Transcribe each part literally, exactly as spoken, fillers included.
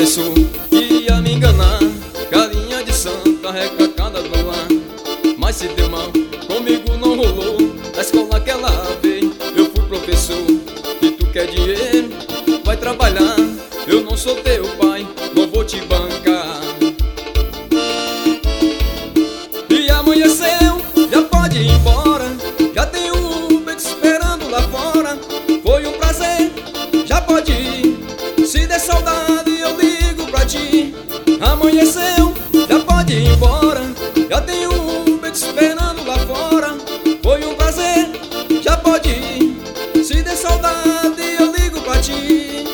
pensou que ia me enganar, galinha de santa, recacada do lar. Mas se deu mal, comigo não rolou. Na escola que ela veio, eu fui professor. E tu quer dinheiro, vai trabalhar. Eu não sou teu pai, não vou te bancar. E amanheceu, já pode ir embora. Já tem um Uber te esperando lá fora. Foi um prazer, já pode ir. Se der saudade eu ligo pra ti. Amanheceu, já pode ir embora. Já tem um Uber te esperando lá fora. Foi um prazer, já pode ir. Se der saudade eu ligo pra ti.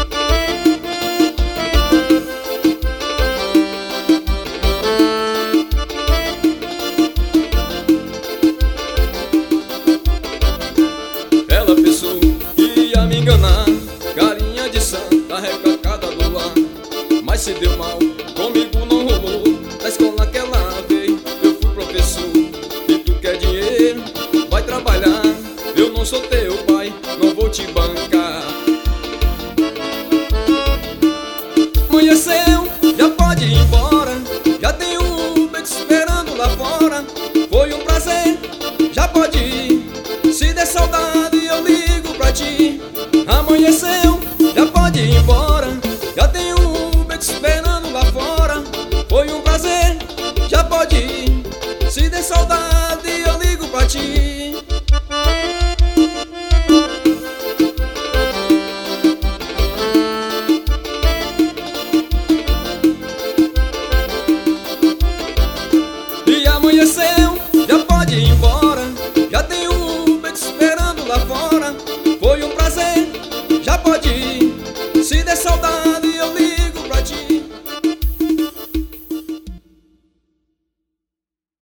Ela pensou que ia me enganar, galinha de santa, recacada do lar. Mas se deu mal, comigo não rolou. Na escola que ela veio, eu fui professor. E tu quer dinheiro, vai trabalhar. Eu não sou teu pai, não vou te bancar. Amanheceu,